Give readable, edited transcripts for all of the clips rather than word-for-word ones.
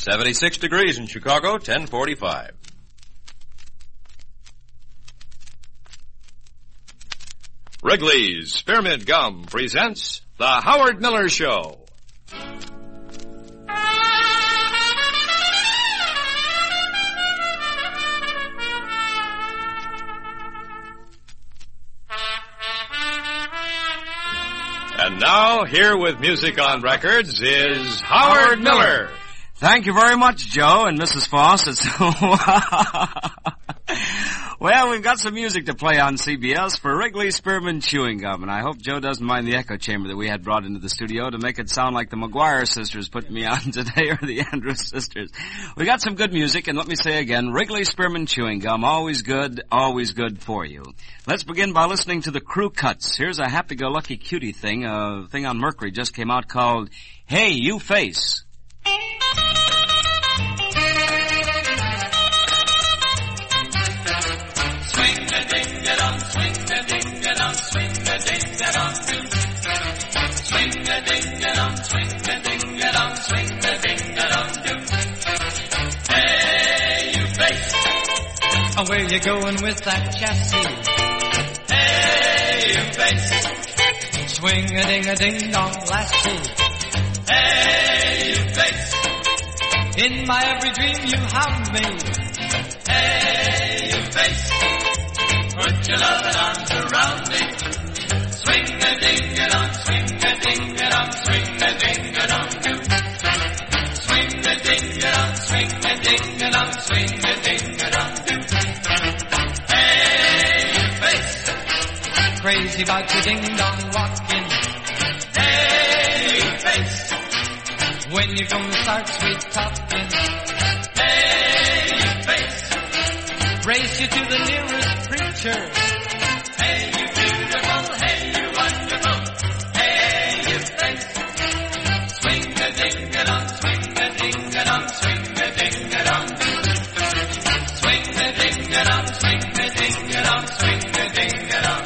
76 degrees in Chicago, 10:45. Wrigley's Spearmint Gum presents The Howard Miller Show. And now, here with music on records is Howard Miller. Thank you very much, Joe and Mrs. Foss. Well, we've got some music to play on CBS for Wrigley's Spearmint Chewing Gum, and I hope Joe doesn't mind the echo chamber that we had brought into the studio to make it sound like the McGuire sisters put me on today, or the Andrews sisters. We got some good music, and let me say again, Wrigley's Spearmint Chewing Gum, always good for you. Let's begin by listening to the Crew Cuts. Here's a happy-go-lucky cutie thing, a thing on Mercury just came out called Hey, You Face. Swing-a-ding-a-dong, swing-a-ding-a-dong, swing-a-ding-a-dong, swing-a-ding-a-dong, swing-a-ding-a-dong, swing-a-ding-a-dong. Hey, you face. Oh, where you going with that chassis? Hey, you face. Swing-a-ding-a-ding-dong, lassie. Hey, you face. In my every dream you have me. Hey, you face. Put your loving arms around me. Swing-a-ding-a-dong, swing-a-ding-a-dong, swing-a-ding-a-dong, do. Swing-a-ding-a-dong, swing-a-ding-a-dong, swing-a-ding-a-dong, do. Hey, you face. Crazy about your ding-dong walking. Hey, you face. When you gonna start sweet talking? Hey, you face. Race you to the nearest preacher. Hey, you beautiful, hey, you wonderful. Hey, you face. Swing-a-ding-a-dong, swing-a-ding-a-dong, swing-a-ding-a-dong. Swing-a-ding-a-dong, swing-a-ding-a-dong, swing-a-ding-a-dong.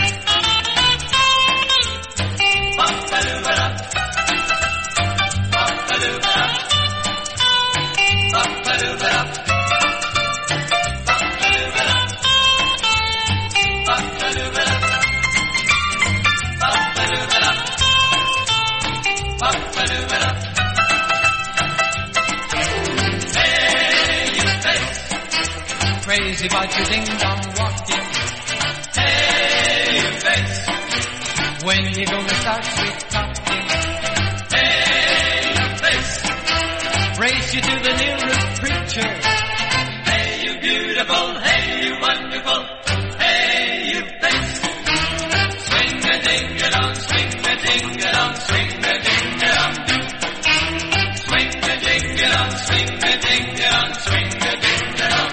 Bump-a-doo-ba-da. Bump-a-doo-ba-da. Bump-a-doo-ba-da. Crazy about your ding-dong walking. Hey, you face. When you gonna start sweet talking? Hey, you face. Race you to the nearest preacher. Hey, you beautiful, hey, you wonderful. Hey, you face. Swing-a-ding-a-dong, swing-a-ding-a-dong, swing-a-ding-a-dong. Swing-a-ding-a-dong, swing-a-ding-a-dong, swing-a-ding-a-dong.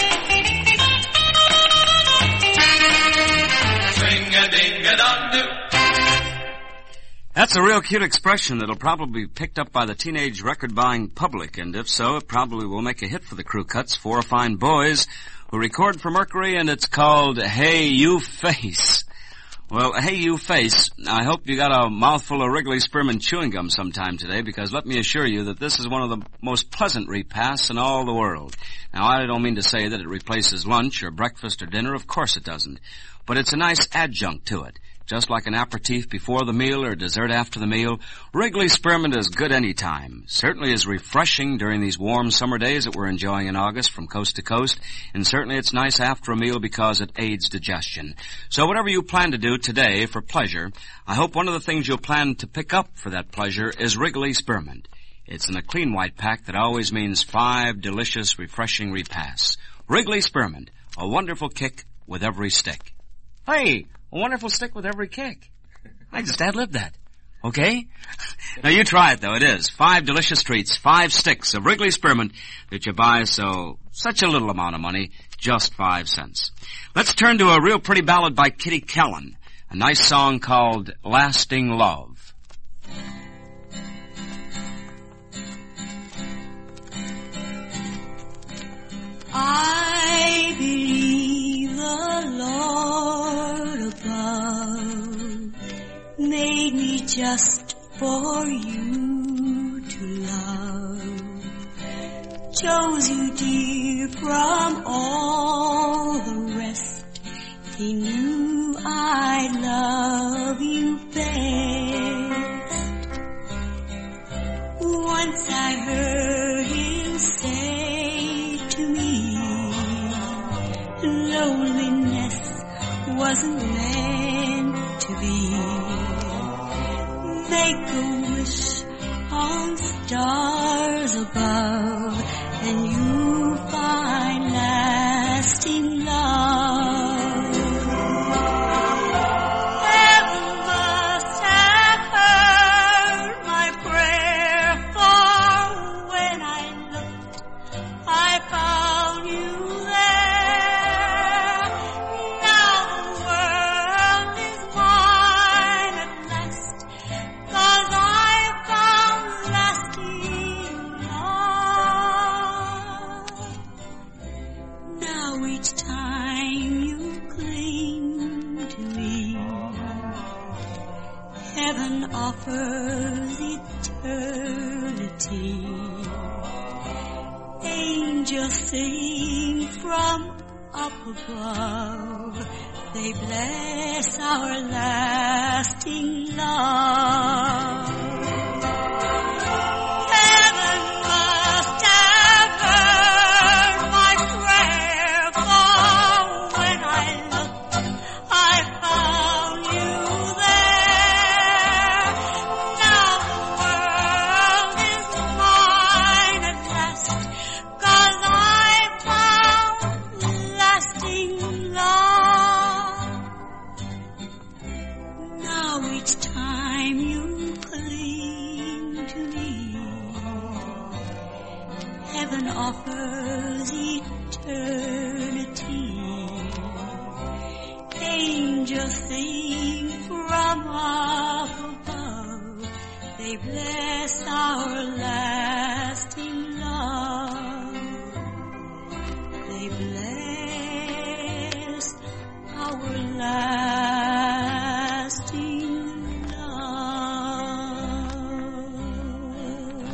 That's a real cute expression that'll probably be picked up by the teenage record-buying public, and if so, it probably will make a hit for the Crew Cuts, four fine boys who record for Mercury, and it's called Hey, You Face. Well, hey, you face, I hope you got a mouthful of Wrigley's Spearmint Chewing Gum sometime today, because let me assure you that this is one of the most pleasant repasts in all the world. Now, I don't mean to say that it replaces lunch or breakfast or dinner. Of course it doesn't. But it's a nice adjunct to it. Just like an aperitif before the meal or dessert after the meal, Wrigley's Spearmint is good any time. Certainly is refreshing during these warm summer days that we're enjoying in August from coast to coast, and certainly it's nice after a meal because it aids digestion. So whatever you plan to do today for pleasure, I hope one of the things you'll plan to pick up for that pleasure is Wrigley's Spearmint. It's in a clean white pack that always means 5 delicious, refreshing repasts. Wrigley's Spearmint, a wonderful kick with every stick. Hey, a wonderful stick with every kick. I just ad-libbed that. Okay? Now you try it, though. It is 5 delicious treats, 5 sticks of Wrigley's Spearmint that you buy such a little amount of money, just 5 cents. Let's turn to a real pretty ballad by Kitty Kellen, a nice song called Lasting Love. I believe the Lord above made me just for you to love. chose you, dear, from all the rest. He knew I'd love you best. Once I heard him say to me, loneliness wasn't meant to be. Make a wish on stars above, and you'll find lasting love. Heaven must have heard my prayer, for when I looked, I found you there. Now the world is mine at last, 'cause I found lasting love. Now each time you cling to me, heaven offers eternity. Angels sing from up above, they bless our lasting love. Heaven must have heard my prayer, for when I looked, I found you there. Now the world is mine at last, 'cause I found lasting love. Now each time you cling to me, heaven offers eternity. Angels sing from up above, they bless our lasting love. They bless our lasting love.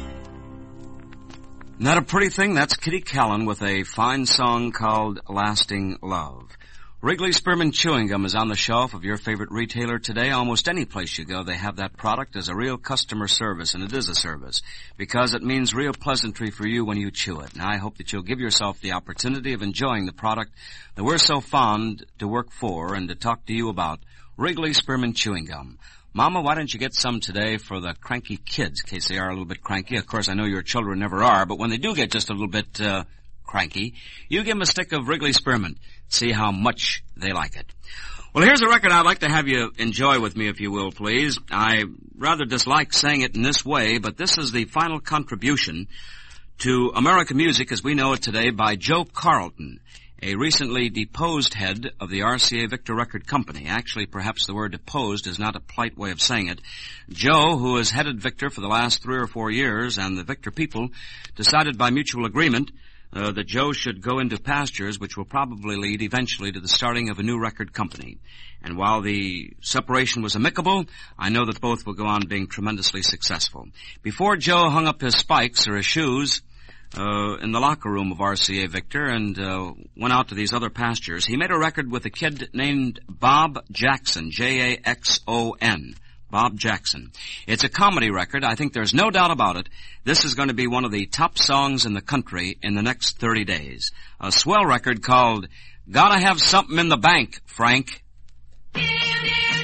Isn't that a pretty thing? That's Kitty Callan with a fine song called Lasting Love. Wrigley Spearmint Chewing Gum is on the shelf of your favorite retailer today. Almost any place you go, they have that product as a real customer service, and it is a service, because it means real pleasantry for you when you chew it. And I hope that you'll give yourself the opportunity of enjoying the product that we're so fond to work for and to talk to you about, Wrigley Spearmint Chewing Gum. Mama, why don't you get some today for the cranky kids, in case they are a little bit cranky. Of course, I know your children never are, but when they do get just a little bit cranky, you give them a stick of Wrigley Spearmint. See how much they like it. Well, here's a record I'd like to have you enjoy with me, if you will, please. I rather dislike saying it in this way, but this is the final contribution to American music as we know it today by Joe Carlton, a recently deposed head of the RCA Victor Record Company. Actually, perhaps the word deposed is not a polite way of saying it. Joe, who has headed Victor for the last 3 or 4 years, and the Victor people decided by mutual agreement that Joe should go into pastures which will probably lead eventually to the starting of a new record company. And while the separation was amicable, I know that both will go on being tremendously successful. Before Joe hung up his spikes or his shoes in the locker room of RCA Victor and went out to these other pastures, he made a record with a kid named Bob Jackson, Jackson. Bob Jackson. It's a comedy record. I think there's no doubt about it. This is going to be one of the top songs in the country in the next 30 days. A swell record called Gotta Have Something in the Bank, Frank. What do you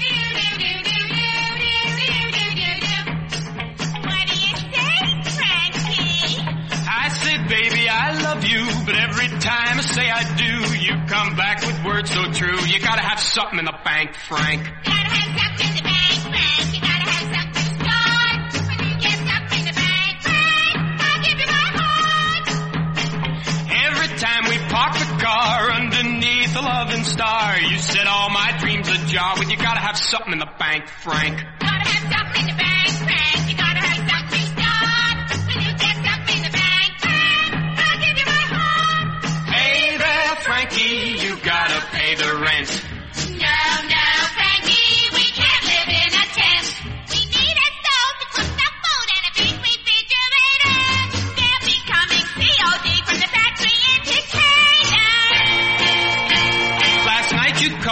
say, Frankie? I say, baby, I love you, but every time I say I do, you come back with words so true. You gotta have something in the bank, Frank. Gotta have something in the bank, Frank. You gotta have something stored. When you get something in the bank, Frank, I'll give you my heart. Every time we park the car underneath a loving star, you said all my dreams ajar. Well, you gotta have something in the bank, Frank. Gotta have something in the bank, Frank. You gotta have something stored. When you get something in the bank, Frank, I'll give you my heart. Hey there, Frankie, you gotta pay the rent. No, Frankie, we can't live in a tent. We need a stove to cook the food and a big refrigerator. They'll be coming soon.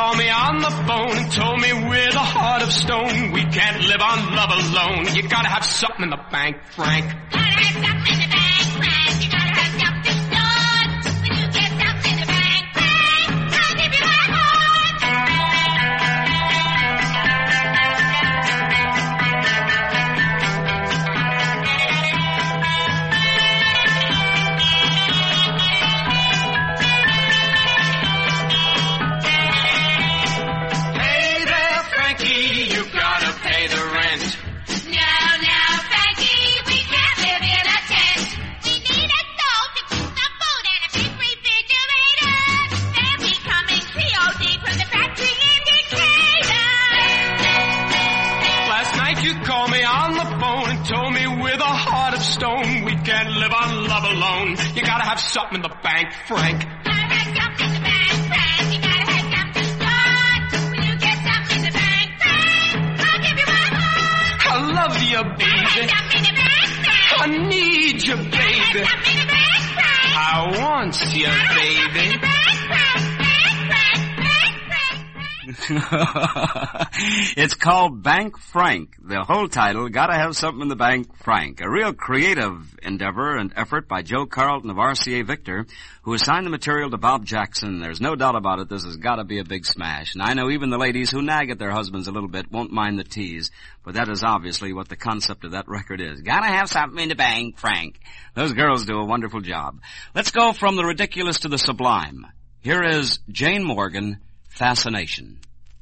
called me on the phone and told me with a heart of stone, we can't live on love alone. You gotta have something in the bank, Frank. Gotta have something in the bank, Frank. You gotta have something stored. When you get something in the bank, Frank, I'll give you my Hey there, Frankie, you gotta pay the rent. Now, Frankie, we can't live in a tent. We need a stove to cook the food and a big refrigerator. They'll be coming COD from the factory in Decatur. Last night you called me on the phone and told me with a heart of stone, we can't live on love alone. You gotta have something in the bank, Frank. Gotta have something in the bank, Frank. You gotta have something stored. When you get something in the bank, Frank, I'll give you my heart. I love you, Gotta baby. have something in the bank, Frank. I need you, Gotta have baby. something in the bank, Frank. I want you, baby. It's called Bank Frank. The whole title, Gotta Have Something in the Bank Frank. A real creative endeavor and effort by Joe Carlton of RCA Victor, who assigned the material to Bob Jackson. There's no doubt about it, this has gotta be a big smash. And I know even the ladies who nag at their husbands a little bit won't mind the tease. But that is obviously what the concept of that record is. Gotta have something in the bank, Frank. Those girls do a wonderful job. Let's go from the ridiculous to the sublime. Here is Jane Morgan, Fascination.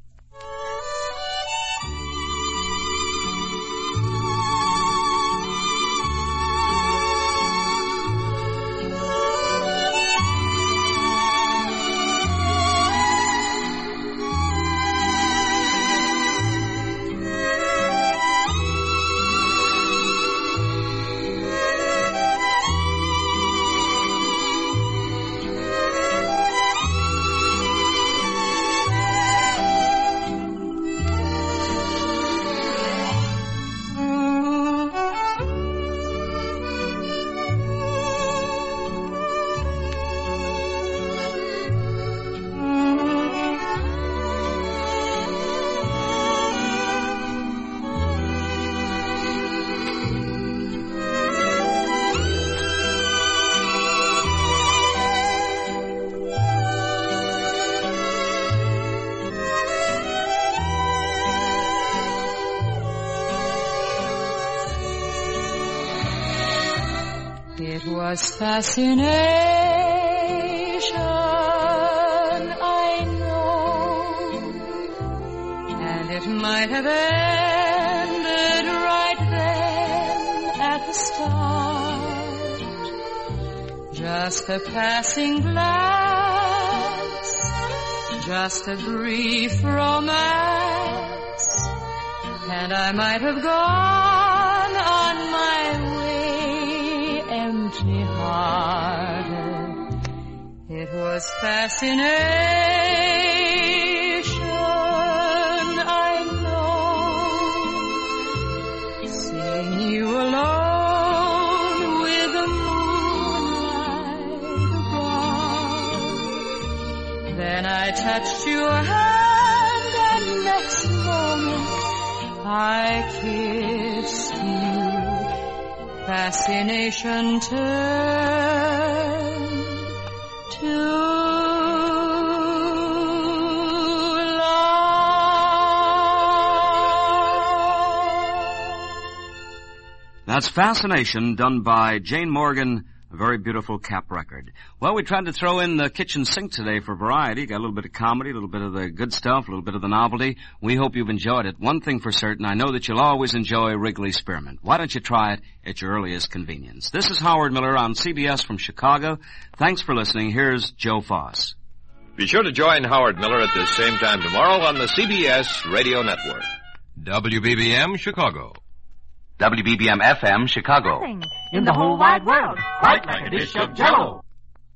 It was fascination, I know, and it might have ended right then at the start. Just a passing glance, just a brief romance, and I might have gone on my way empty-hearted. It was fascination, I know, seeing you alone with the moonlight above. Then I touched your hand, and next moment I kissed you. Fascination turned to love. That's Fascination, done by Jane Morgan, a very beautiful Cap record. Well, we tried to throw in the kitchen sink today for variety. Got a little bit of comedy, a little bit of the good stuff, a little bit of the novelty. We hope you've enjoyed it. One thing for certain, I know that you'll always enjoy Wrigley Spearmint. Why don't you try it at your earliest convenience? This is Howard Miller on CBS from Chicago. Thanks for listening. Here's Joe Foss. Be sure to join Howard Miller at this same time tomorrow on the CBS Radio Network. WBBM Chicago. WBBM FM Chicago. In the whole wide world, quite like a dish of Jell-O.